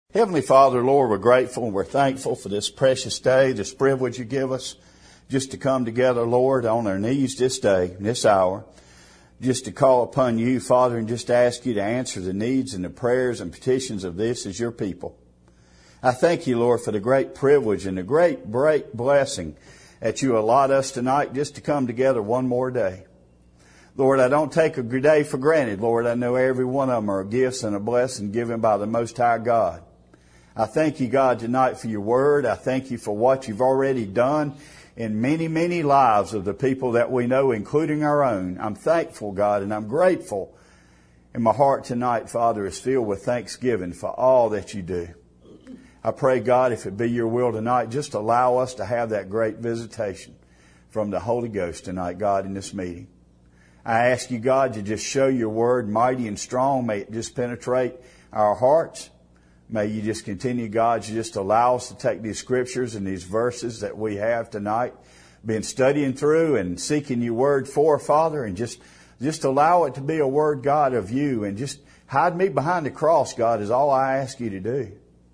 Heavenly Father, Lord, we're grateful and we're thankful for this precious day, this privilege you give us just to come together, Lord, on our knees this day, this hour, just to call upon you, Father, and just ask you to answer the needs and the prayers and petitions of this as your people. I thank you, Lord, for the great privilege and the great blessing that you allot us tonight just to come together one more day. Lord, I don't take a day for granted, Lord. I know every one of them are gifts and a blessing given by the Most High God. I thank you, God, tonight for your word. I thank you for what you've already done in many, many lives of the people that we know, including our own. I'm thankful, God, and I'm grateful. And my heart tonight, Father, is filled with thanksgiving for all that you do. I pray, God, if it be your will tonight, just allow us to have that great visitation from the Holy Ghost tonight, God, in this meeting. I ask you, God, to just show your word mighty and strong. May it just penetrate our hearts. May you just continue, God, to just allow us to take these scriptures and these verses that we have tonight, been studying through and seeking your word for, Father, and just allow it to be a word, God, of you. And just hide me behind the cross, God, is all I ask you to do.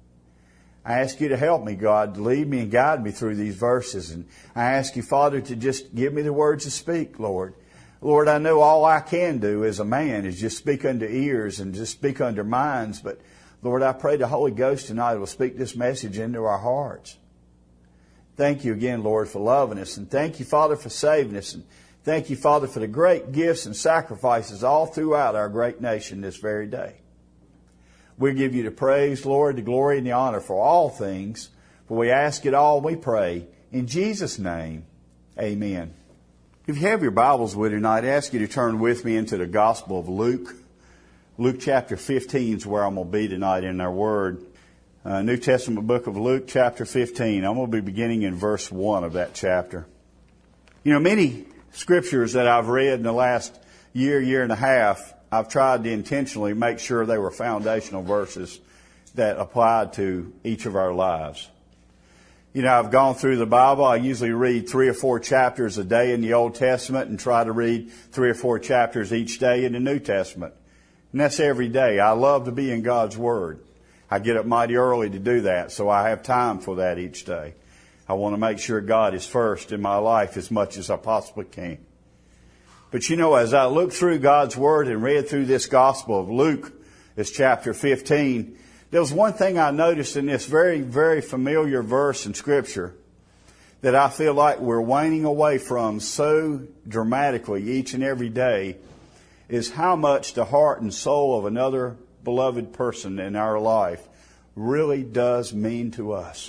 I ask you to help me, God, to lead me and guide me through these verses. And I ask you, Father, to just give me the words to speak, Lord. Lord, I know all I can do as a man is just speak unto ears and just speak unto minds, but Lord, I pray the Holy Ghost tonight will speak this message into our hearts. Thank you again, Lord, for loving us. And thank you, Father, for saving us. And thank you, Father, for the great gifts and sacrifices all throughout our great nation this very day. We give you the praise, Lord, the glory, and the honor for all things. For we ask it all, we pray. In Jesus' name, amen. If you have your Bibles with you tonight, I ask you to turn with me into the Gospel of Luke. Luke chapter 15 is where I'm going to be tonight in our Word. New Testament book of Luke chapter 15. I'm going to be beginning in verse 1 of that chapter. You know, many scriptures that I've read in the last year and a half, I've tried to intentionally make sure they were foundational verses that applied to each of our lives. You know, I've gone through the Bible. I usually read 3 or 4 chapters a day in the Old Testament and try to read 3 or 4 chapters each day in the New Testament. And that's every day. I love to be in God's Word. I get up mighty early to do that, so I have time for that each day. I want to make sure God is first in my life as much as I possibly can. But you know, as I looked through God's Word and read through this Gospel of Luke, this chapter 15, there was one thing I noticed in this very, very familiar verse in Scripture that I feel like we're waning away from so dramatically each and every day, is how much the heart and soul of another beloved person in our life really does mean to us.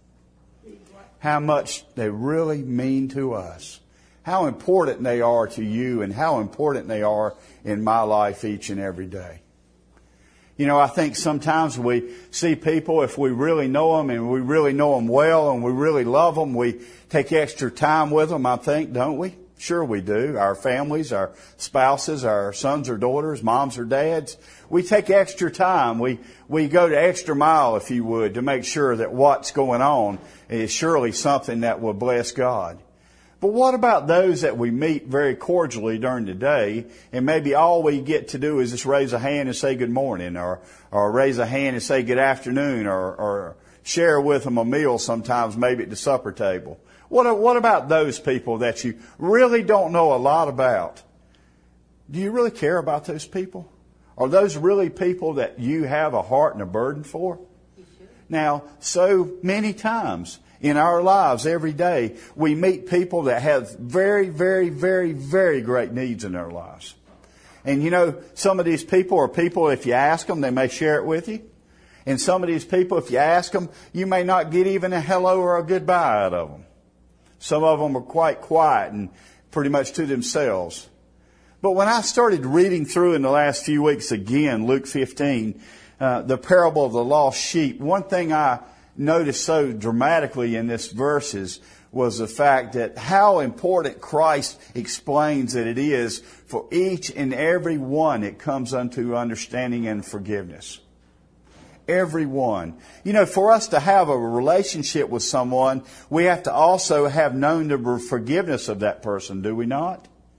How much they really mean to us. How important they are to you and how important they are in my life each and every day. You know, I think sometimes we see people, if we really know them and we really know them well and we really love them, we take extra time with them, I think, don't we? Sure we do. Our families, our spouses, our sons or daughters, moms or dads, we take extra time. We go the extra mile, if you would, to make sure that what's going on is surely something that will bless God. But what about those that we meet very cordially during the day, and maybe all we get to do is just raise a hand and say good morning, or raise a hand and say good afternoon, or share with them a meal sometimes, maybe at the supper table? What about those people that you really don't know a lot about? Do you really care about those people? Are those really people that you have a heart and a burden for? Now, so many times in our lives every day, we meet people that have very, very, very, very great needs in their lives. And you know, some of these people are people, if you ask them, they may share it with you. And some of these people, if you ask them, you may not get even a hello or a goodbye out of them. Some of them are quite quiet and pretty much to themselves. But when I started reading through in the last few weeks again, Luke 15, the parable of the lost sheep, one thing I noticed so dramatically in this verses was the fact that how important Christ explains that it is for each and every one that comes unto understanding and forgiveness. Everyone. You know, for us to have a relationship with someone, we have to also have known the forgiveness of that person, do we not?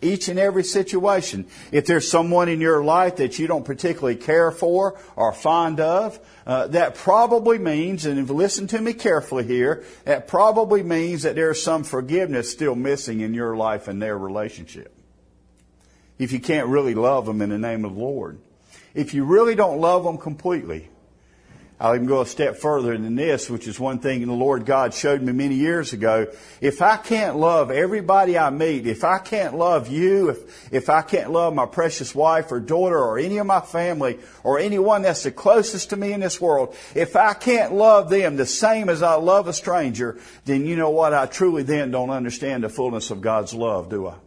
Each and every situation. If there's someone in your life that you don't particularly care for or fond of, that probably means, and if you listen to me carefully here, that probably means that there's some forgiveness still missing in your life and their relationship. If you can't really love them in the name of the Lord. If you really don't love them completely, I'll even go a step further than this, which is one thing the Lord God showed me many years ago. If I can't love everybody I meet, if I can't love you, if I can't love my precious wife or daughter or any of my family or anyone that's the closest to me in this world, if I can't love them the same as I love a stranger, then you know what? I truly then don't understand the fullness of God's love, do I?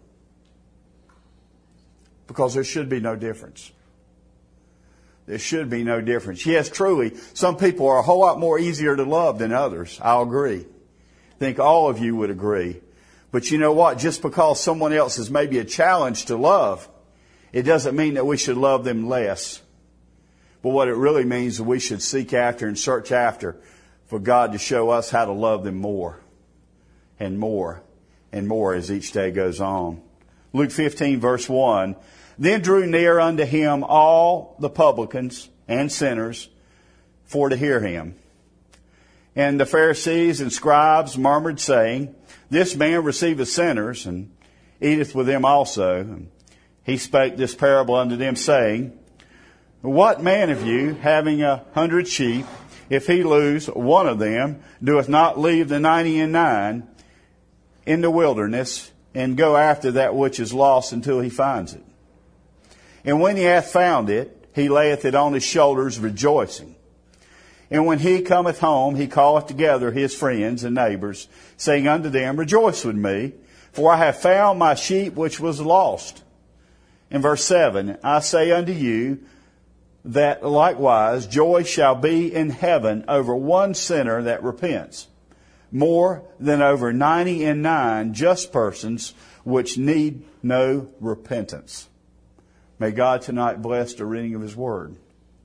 Because there should be no difference. There should be no difference. Yes, truly, some people are a whole lot more easier to love than others. I'll agree. I think all of you would agree. But you know what? Just because someone else is maybe a challenge to love, it doesn't mean that we should love them less. But what it really means is we should seek after and search after for God to show us how to love them more and more and more as each day goes on. Luke 15, verse 1. Then drew near unto him all the publicans and sinners for to hear him. And the Pharisees and scribes murmured, saying, This man receiveth sinners, and eateth with them also. And he spake this parable unto them, saying, What man of you, having 100 sheep, if he lose one of them, doeth not leave the 99 in the wilderness, and go after that which is lost until he finds it? And when he hath found it, he layeth it on his shoulders, rejoicing. And when he cometh home, he calleth together his friends and neighbors, saying unto them, Rejoice with me, for I have found my sheep which was lost. In verse 7, I say unto you that likewise joy shall be in heaven over one sinner that repents, more than over 99 just persons which need no repentance. May God tonight bless the reading of His Word.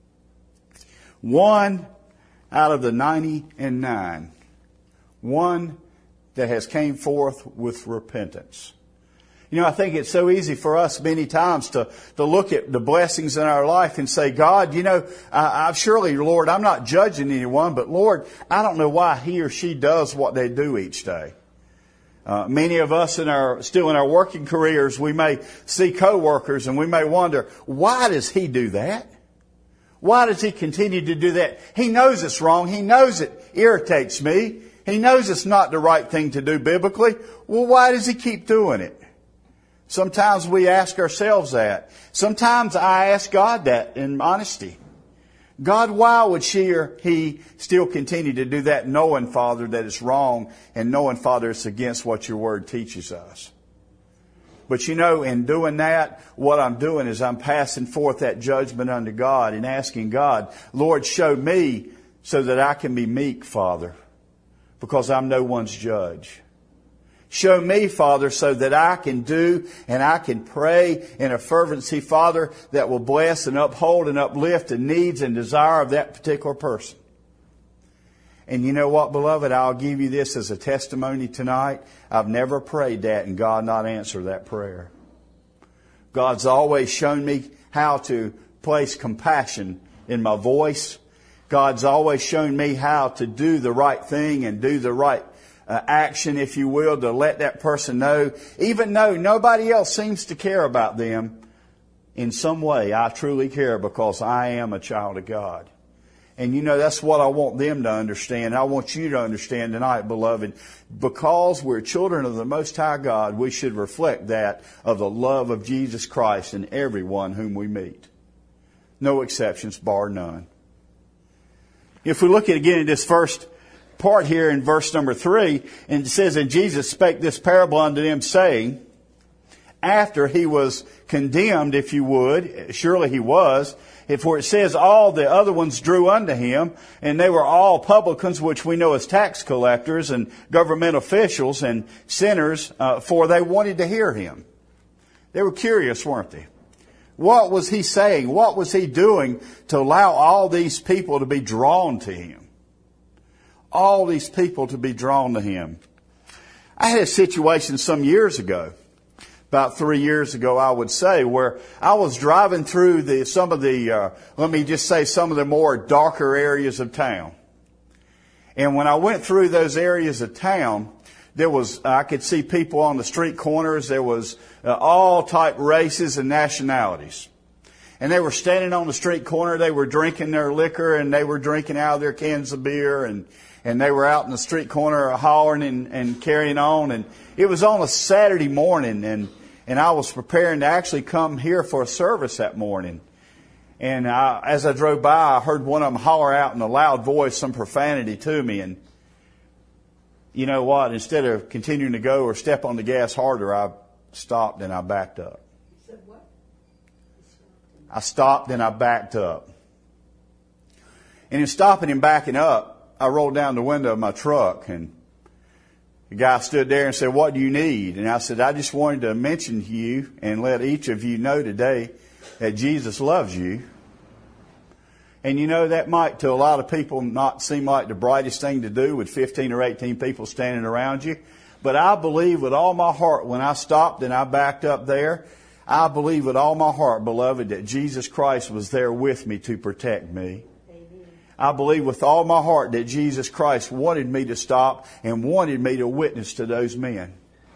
One out of the 99. One that has came forth with repentance. You know, I think it's so easy for us many times to look at the blessings in our life and say, God, you know, I've surely, Lord, I'm not judging anyone, but Lord, I don't know why he or she does what they do each day. Many of us still in our working careers, we may see coworkers and we may wonder, why does he do that? Why does he continue to do that? He knows it's wrong. He knows it irritates me. He knows it's not the right thing to do biblically. Well, why does he keep doing it? Sometimes we ask ourselves that. Sometimes I ask God that in honesty. God, why would she or he still continue to do that, knowing, Father, that it's wrong, and knowing, Father, it's against what your Word teaches us? But you know, in doing that, what I'm doing is I'm passing forth that judgment unto God and asking God, Lord, show me so that I can be meek, Father, because I'm no one's judge. Show me, Father, so that I can do and I can pray in a fervency, Father, that will bless and uphold and uplift the needs and desire of that particular person. And you know what, beloved? I'll give you this as a testimony tonight. I've never prayed that and God not answer that prayer. God's always shown me how to place compassion in my voice. God's always shown me how to do the right thing and do the right action, if you will, to let that person know, even though nobody else seems to care about them, in some way I truly care because I am a child of God. And you know, that's what I want them to understand. I want you to understand tonight, beloved. Because we're children of the Most High God, we should reflect that of the love of Jesus Christ in everyone whom we meet. No exceptions, bar none. If we look at again at this first part here in verse number 3, and it says, And Jesus spake this parable unto them, saying, after he was condemned, if you would, surely he was, for it says all the other ones drew unto him, and they were all publicans, which we know as tax collectors and government officials and sinners, for they wanted to hear him. They were curious, weren't they? What was he saying? What was he doing to allow all these people to be drawn to him? All these people to be drawn to him. I had a situation some years ago. about 3 years ago, I would say, where I was driving through some of the more darker areas of town. And when I went through those areas of town, I could see people on the street corners. There was all type races and nationalities. And they were standing on the street corner. They were drinking their liquor, and they were drinking out of their cans of beer, and they were out in the street corner hollering and carrying on. And it was on a Saturday morning, and I was preparing to actually come here for a service that morning. And as I drove by, I heard one of them holler out in a loud voice some profanity to me. And you know what? Instead of continuing to go or step on the gas harder, I stopped and I backed up. You said what? I stopped and I backed up. And in stopping and backing up, I rolled down the window of my truck, and the guy stood there and said, "What do you need?" And I said, "I just wanted to mention to you and let each of you know today that Jesus loves you." And you know, that might to a lot of people not seem like the brightest thing to do with 15 or 18 people standing around you. But I believe with all my heart, when I stopped and I backed up there, I believe with all my heart, beloved, that Jesus Christ was there with me to protect me. I believe with all my heart that Jesus Christ wanted me to stop and wanted me to witness to those men.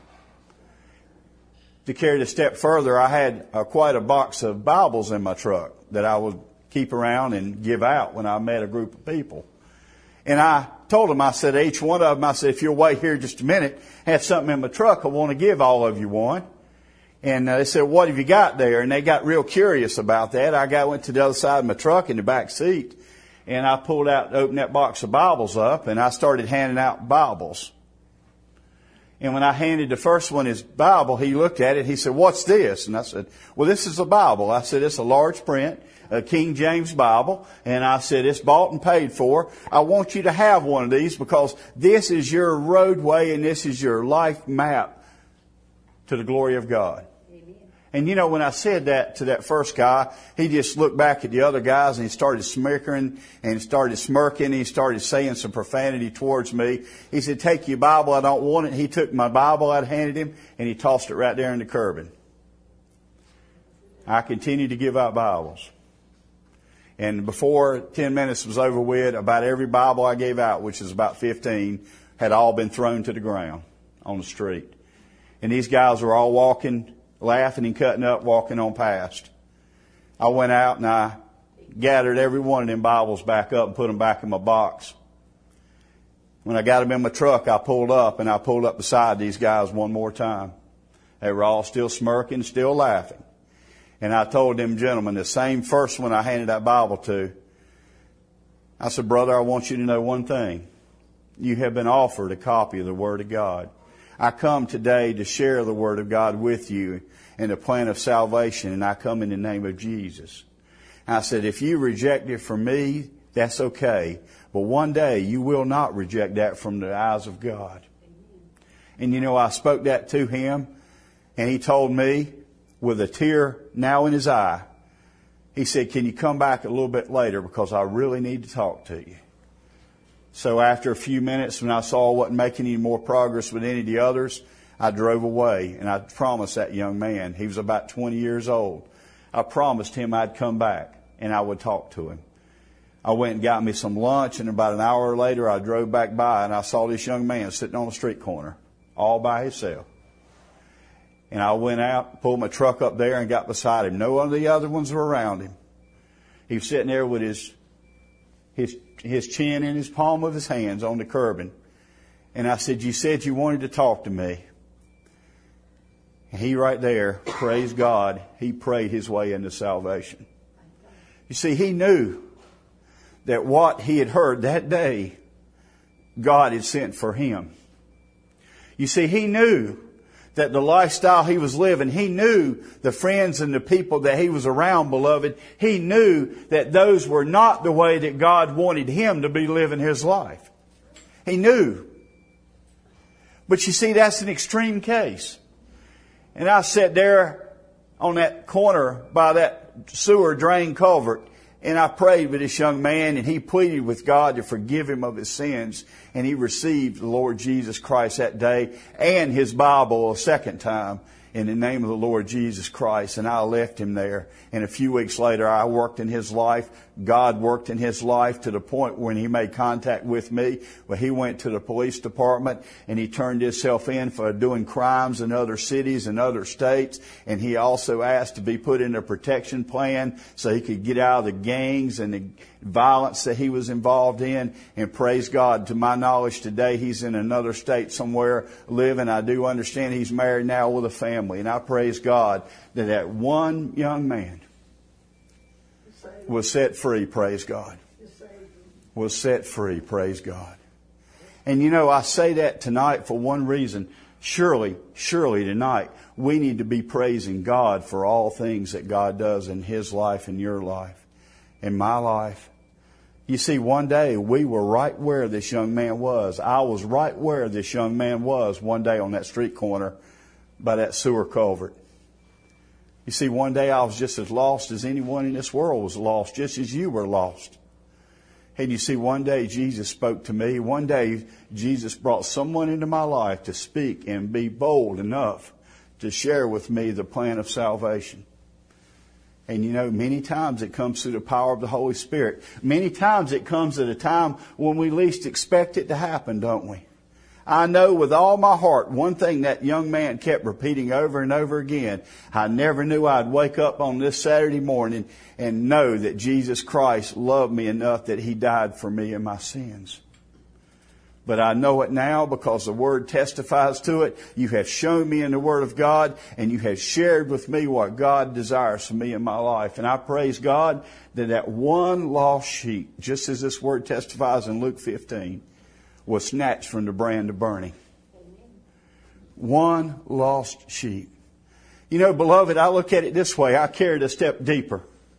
To carry it a step further, I had quite a box of Bibles in my truck that I would keep around and give out when I met a group of people. And I told them, I said, each one of them, I said, if you'll wait here just a minute, I have something in my truck, I want to give all of you one. And they said, "What have you got there?" And they got real curious about that. Went to the other side of my truck in the back seat, and I opened that box of Bibles up, and I started handing out Bibles. And when I handed the first one his Bible, he looked at it. He said, "What's this?" And I said, "Well, this is a Bible." I said, "It's a large print, a King James Bible." And I said, "It's bought and paid for. I want you to have one of these because this is your roadway and this is your life map to the glory of God." And you know, when I said that to that first guy, he just looked back at the other guys and he started smirking and started smirking. He started saying some profanity towards me. He said, "Take your Bible, I don't want it." He took my Bible I'd handed him and he tossed it right there in the curbing. I continued to give out Bibles. And before 10 minutes was over with, about every Bible I gave out, which is about 15, had all been thrown to the ground on the street. And these guys were all walking, laughing and cutting up, walking on past. I went out and I gathered every one of them Bibles back up and put them back in my box. When I got them in my truck, I pulled up beside these guys one more time. They were all still smirking, still laughing. And I told them gentlemen, the same first one I handed that Bible to, I said, "Brother, I want you to know one thing. You have been offered a copy of the Word of God. I come today to share the Word of God with you in the plan of salvation, and I come in the name of Jesus." I said, "If you reject it from me, that's okay. But one day you will not reject that from the eyes of God." And you know, I spoke that to him, and he told me with a tear now in his eye, he said, "Can you come back a little bit later because I really need to talk to you?" So after a few minutes, when I saw I wasn't making any more progress with any of the others, I drove away. And I promised that young man, he was about 20 years old, I promised him I'd come back and I would talk to him. I went and got me some lunch, and about an hour later I drove back by and I saw this young man sitting on the street corner all by himself. And I went out, pulled my truck up there and got beside him. No one of the other ones were around him. He was sitting there with his chin in his palm of his hands on the curbing. And I said, "You said you wanted to talk to me." And he right there, praise God, he prayed his way into salvation. You see, he knew that what he had heard that day, God had sent for him. You see, he knew that the lifestyle he was living, he knew the friends and the people that he was around, beloved, he knew that those were not the way that God wanted him to be living his life. He knew. But you see, that's an extreme case. And I sat there on that corner by that sewer drain culvert, and I prayed with this young man, and he pleaded with God to forgive him of his sins. And he received the Lord Jesus Christ that day and his Bible a second time. in the name of the Lord Jesus Christ. And I left him there. And a few weeks later, I worked in his life. God worked in his life to the point when he made contact with me. Well, he went to the police department and he turned himself in for doing crimes in other cities and other states. And he also asked to be put in a protection plan so he could get out of the gangs and the violence that he was involved in. And praise God, to my knowledge today, he's in another state somewhere living. I do understand he's married now with a family. And I praise God that that one young man was set free, praise God. Was set free, praise God. And you know, I say that tonight for one reason. Surely tonight, we need to be praising God for all things that God does in his life and your life, in my life. You see, one day we were right where this young man was. I was right where this young man was one day on that street corner by that sewer culvert. You see, one day I was just as lost as anyone in this world was lost, just as you were lost. And you see, one day Jesus spoke to me. One day Jesus brought someone into my life to speak and be bold enough to share with me the plan of salvation. And you know, many times it comes through the power of the Holy Spirit. Many times it comes at a time when we least expect it to happen, don't we? I know with all my heart, one thing that young man kept repeating over and over again. I never knew I'd wake up on this Saturday morning and know that Jesus Christ loved me enough that he died for me and my sins. But I know it now because the Word testifies to it. You have shown me in the Word of God, and you have shared with me what God desires for me in my life. And I praise God that that one lost sheep, just as this Word testifies in Luke 15, was snatched from the brand of burning. One lost sheep. You know, beloved, I look at it this way. I carry it a step deeper.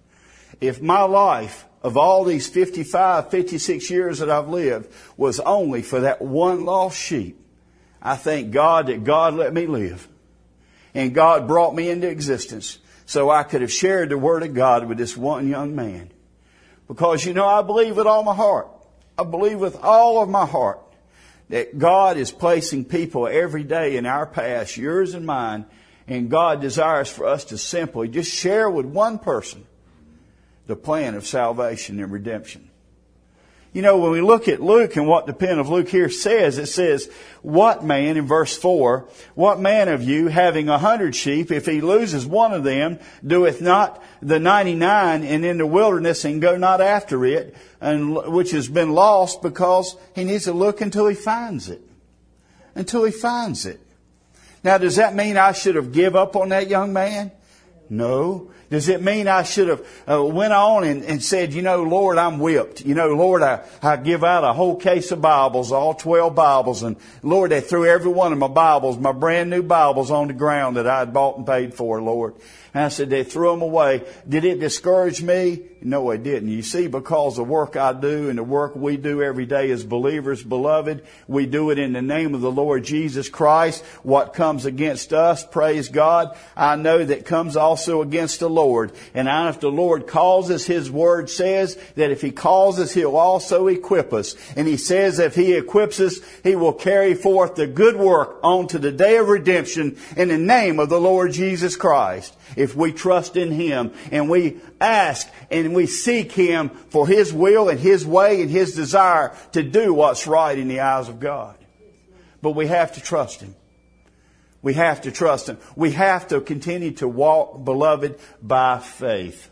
If my life of all these 55, 56 years that I've lived was only for that one lost sheep, I thank God that God let me live. And God brought me into existence so I could have shared the Word of God with this one young man. Because, you know, I believe with all my heart. I believe with all of my heart that God is placing people every day in our path, yours and mine, and God desires for us to simply just share with one person the plan of salvation and redemption. You know, when we look at Luke and what the pen of Luke here says, it says, what man, in verse 4, what man of you, having 100 sheep, if he loses one of them, doeth not the 99 and in the wilderness and go not after it, and which has been lost, because he needs to look until he finds it. Until he finds it. Now, does that mean I should have give up on that young man? No. Does it mean I should have went on and said, you know, Lord, I'm whipped. You know, Lord, I give out a whole case of Bibles, all 12 Bibles. And Lord, they threw every one of my Bibles, my brand new Bibles, on the ground that I had bought and paid for, Lord. And I said, they threw them away. Did it discourage me? No, it didn't. You see, because the work I do and the work we do every day as believers, beloved, we do it in the name of the Lord Jesus Christ. What comes against us, praise God, I know that comes also against the Lord. And if the Lord calls us, His Word says that if He calls us, He'll also equip us. And He says if He equips us, He will carry forth the good work on to the day of redemption in the name of the Lord Jesus Christ. If we trust in Him and we ask and we seek Him for His will and His way and His desire to do what's right in the eyes of God. But we have to trust Him. We have to trust Him. We have to continue to walk, beloved, by faith.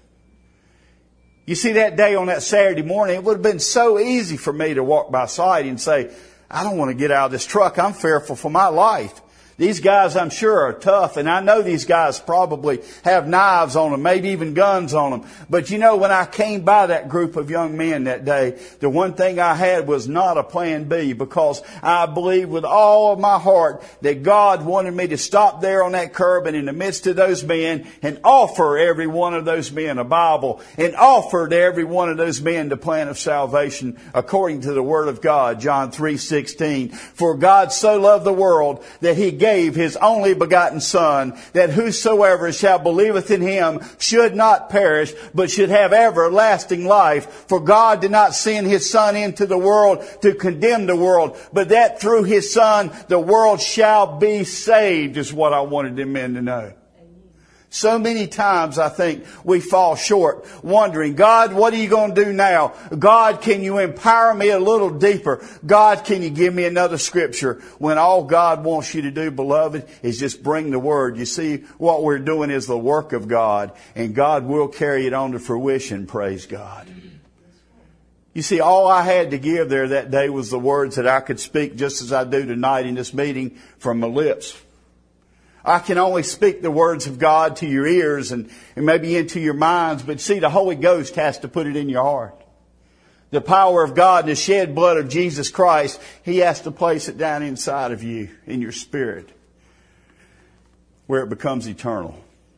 You see, that day on that Saturday morning, it would have been so easy for me to walk by sight and say, I don't want to get out of this truck. I'm fearful for my life. These guys, I'm sure, are tough, and I know these guys probably have knives on them, maybe even guns on them. But you know, when I came by that group of young men that day, the one thing I had was not a plan B, because I believe with all of my heart that God wanted me to stop there on that curb and in the midst of those men and offer every one of those men a Bible and offer to every one of those men the plan of salvation according to the Word of God, John 3:16. For God so loved the world that He gave His only begotten Son, that whosoever shall believeth in Him should not perish, but should have everlasting life. For God did not send His Son into the world to condemn the world, but that through His Son the world shall be saved, is what I wanted the men to know. So many times I think we fall short wondering, God, what are you going to do now? God, can you empower me a little deeper? God, can you give me another scripture? When all God wants you to do, beloved, is just bring the Word. You see, what we're doing is the work of God, and God will carry it on to fruition, praise God. You see, all I had to give there that day was the words that I could speak just as I do tonight in this meeting from my lips. I can only speak the words of God to your ears and maybe into your minds, but see, the Holy Ghost has to put it in your heart. The power of God and the shed blood of Jesus Christ, He has to place it down inside of you, in your spirit, where it becomes eternal.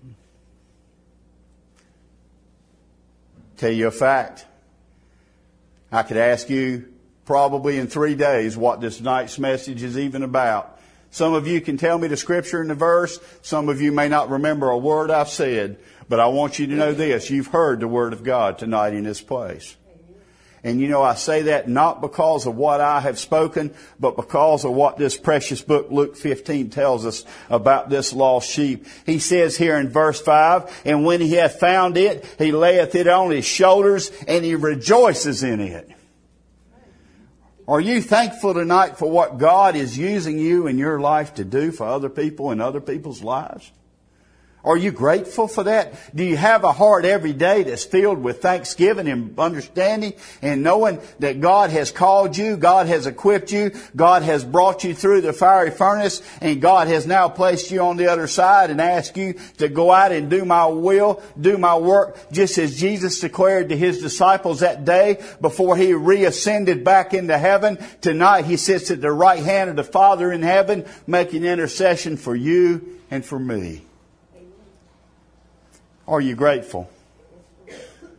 Tell you a fact. I could ask you probably in 3 days what this night's message is even about. Some of you can tell me the scripture and the verse. Some of you may not remember a word I've said. But I want you to know this. You've heard the Word of God tonight in this place. And you know, I say that not because of what I have spoken, but because of what this precious book, Luke 15, tells us about this lost sheep. He says here in verse 5, and when he hath found it, he layeth it on his shoulders, and he rejoices in it. Are you thankful tonight for what God is using you in your life to do for other people in other people's lives? Are you grateful for that? Do you have a heart every day that's filled with thanksgiving and understanding and knowing that God has called you, God has equipped you, God has brought you through the fiery furnace, and God has now placed you on the other side and asked you to go out and do my will, do my work, just as Jesus declared to His disciples that day before He reascended back into heaven. Tonight He sits at the right hand of the Father in heaven, making intercession for you and for me. Are you grateful? It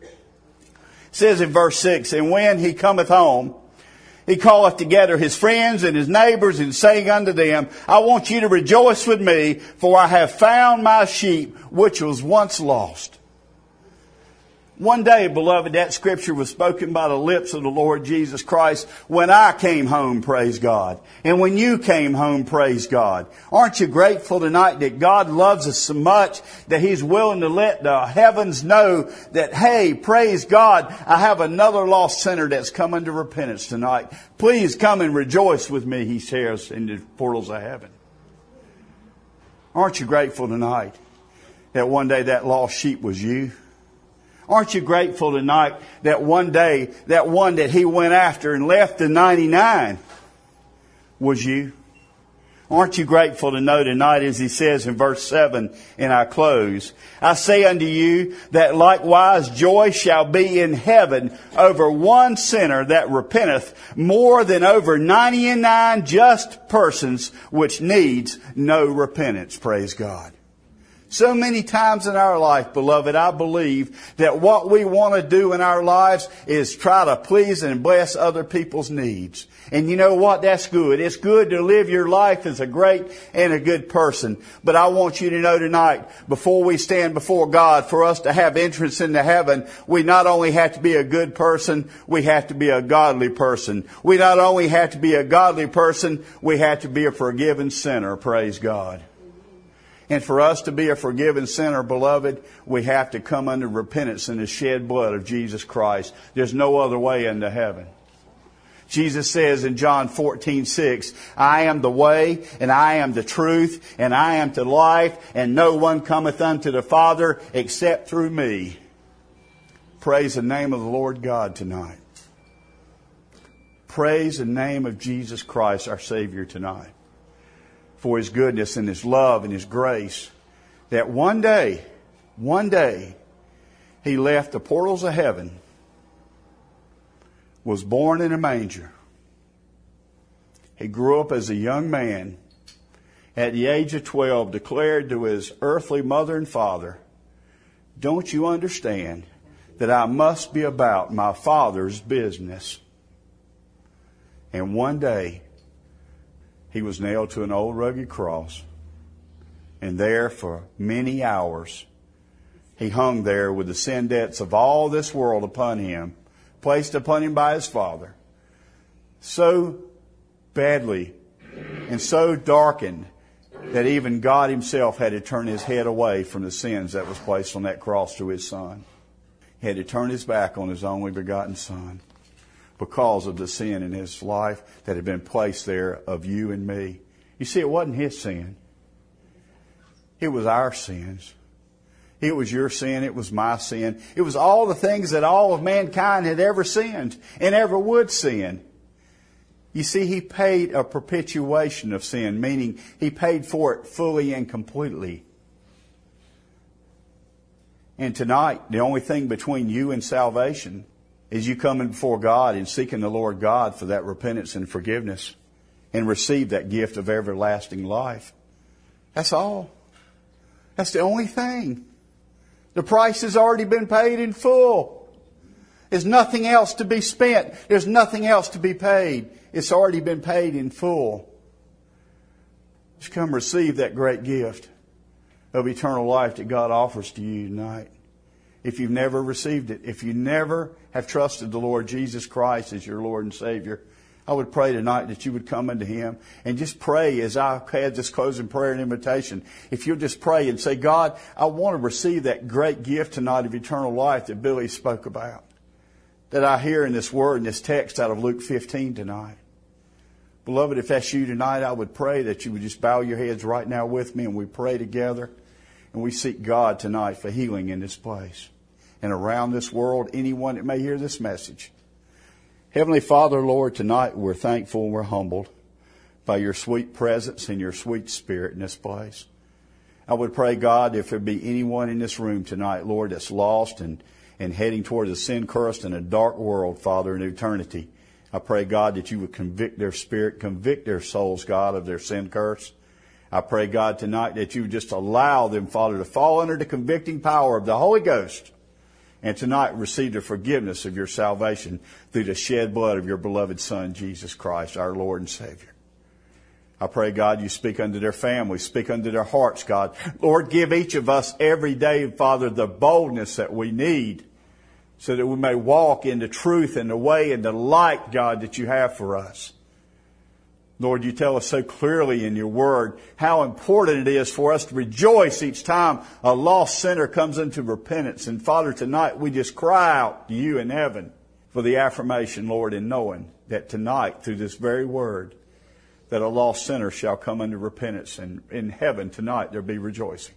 says in verse 6, and when he cometh home, he calleth together his friends and his neighbors, and saying unto them, I want you to rejoice with me, for I have found my sheep, which was once lost. One day, beloved, that scripture was spoken by the lips of the Lord Jesus Christ when I came home, praise God. And when you came home, praise God. Aren't you grateful tonight that God loves us so much that He's willing to let the heavens know that, hey, praise God, I have another lost sinner that's come unto repentance tonight. Please come and rejoice with me, He says in the portals of heaven. Aren't you grateful tonight that one day that lost sheep was you? Aren't you grateful tonight that one day, that one that He went after and left the 99 was you? Aren't you grateful to know tonight, as He says in verse 7, and I close, I say unto you that likewise joy shall be in heaven over one sinner that repenteth more than over 99 just persons which needs no repentance. Praise God. So many times in our life, beloved, I believe that what we want to do in our lives is try to please and bless other people's needs. And you know what? That's good. It's good to live your life as a great and a good person. But I want you to know tonight, before we stand before God, for us to have entrance into heaven, we not only have to be a good person, we have to be a godly person. We not only have to be a godly person, we have to be a forgiven sinner. Praise God. And for us to be a forgiven sinner, beloved, we have to come under repentance in the shed blood of Jesus Christ. There's no other way into heaven. Jesus says in John 14:6, I am the way, and I am the truth, and I am the life, and no one cometh unto the Father except through me. Praise the name of the Lord God tonight. Praise the name of Jesus Christ, our Savior, tonight, for His goodness and His love and His grace, that one day, He left the portals of heaven, was born in a manger. He grew up as a young man. At the age of 12, declared to his earthly mother and father, don't you understand that I must be about my Father's business? And one day, He was nailed to an old rugged cross. And there for many hours, He hung there with the sin debts of all this world upon Him, placed upon Him by His Father. So badly and so darkened that even God Himself had to turn His head away from the sins that was placed on that cross to His Son. He had to turn His back on His only begotten Son because of the sin in His life that had been placed there of you and me. You see, it wasn't His sin. It was our sins. It was your sin. It was my sin. It was all the things that all of mankind had ever sinned and ever would sin. You see, He paid a perpetuation of sin, meaning He paid for it fully and completely. And tonight, the only thing between you and salvation is you coming before God and seeking the Lord God for that repentance and forgiveness and receive that gift of everlasting life. That's all. That's the only thing. The price has already been paid in full. There's nothing else to be spent. There's nothing else to be paid. It's already been paid in full. Just come receive that great gift of eternal life that God offers to you tonight. If you've never received it, if you never have trusted the Lord Jesus Christ as your Lord and Savior, I would pray tonight that you would come unto Him and just pray as I had this closing prayer and invitation. If you'll just pray and say, God, I want to receive that great gift tonight of eternal life that Billy spoke about, that I hear in this word, in this text out of Luke 15 tonight. Beloved, if that's you tonight, I would pray that you would just bow your heads right now with me and we pray together and we seek God tonight for healing in this place and around this world, anyone that may hear this message. Heavenly Father, Lord, tonight we're thankful and we're humbled by your sweet presence and your sweet Spirit in this place. I would pray, God, if there be anyone in this room tonight, Lord, that's lost and heading toward a sin-cursed and a dark world, Father, in eternity, I pray, God, that you would convict their spirit, convict their souls, God, of their sin curse. I pray, God, tonight that you would just allow them, Father, to fall under the convicting power of the Holy Ghost and tonight receive the forgiveness of your salvation through the shed blood of your beloved Son, Jesus Christ, our Lord and Savior. I pray, God, you speak unto their families, speak unto their hearts, God. Lord, give each of us every day, Father, the boldness that we need so that we may walk in the truth and the way and the light, God, that you have for us. Lord, you tell us so clearly in your word how important it is for us to rejoice each time a lost sinner comes into repentance. And Father, tonight we just cry out to you in heaven for the affirmation, Lord, in knowing that tonight through this very word that a lost sinner shall come unto repentance, and in heaven tonight there'll be rejoicing.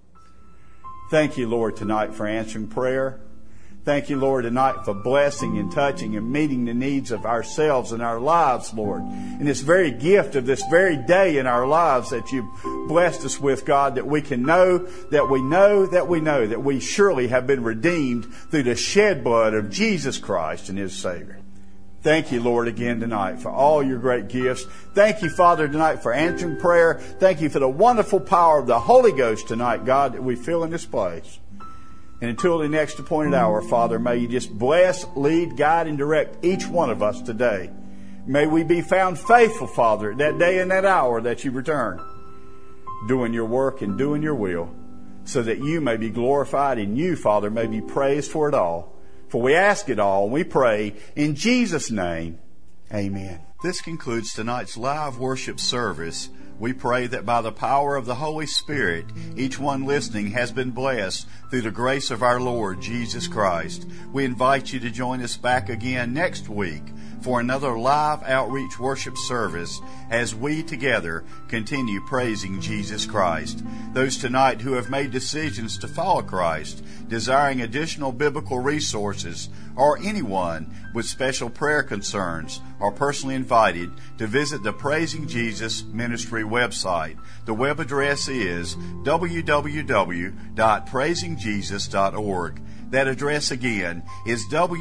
Thank you, Lord, tonight for answering prayer. Thank you, Lord, tonight for blessing and touching and meeting the needs of ourselves and our lives, Lord. And this very gift of this very day in our lives that you've blessed us with, God, that we can know that we know that we know that we surely have been redeemed through the shed blood of Jesus Christ and His Savior. Thank you, Lord, again tonight for all your great gifts. Thank you, Father, tonight for answering prayer. Thank you for the wonderful power of the Holy Ghost tonight, God, that we feel in this place. And until the next appointed hour, Father, may you just bless, lead, guide, and direct each one of us today. May we be found faithful, Father, that day and that hour that you return, doing your work and doing your will, so that you may be glorified and you, Father, may be praised for it all. For we ask it all, and we pray in Jesus' name. Amen. This concludes tonight's live worship service. We pray that by the power of the Holy Spirit, each one listening has been blessed through the grace of our Lord Jesus Christ. We invite you to join us back again next week for another live outreach worship service as we together continue praising Jesus Christ. Those tonight who have made decisions to follow Christ, desiring additional biblical resources, or anyone with special prayer concerns are personally invited to visit the Praising Jesus Ministry website. The web address is www.praisingjesus.org. That address again is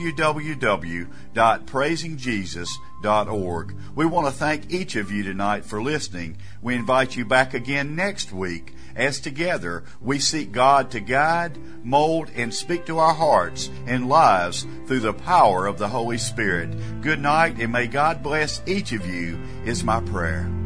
www.praisingjesus.org. We want to thank each of you tonight for listening. We invite you back again next week as together we seek God to guide, mold, and speak to our hearts and lives through the power of the Holy Spirit. Good night, and may God bless each of you is my prayer.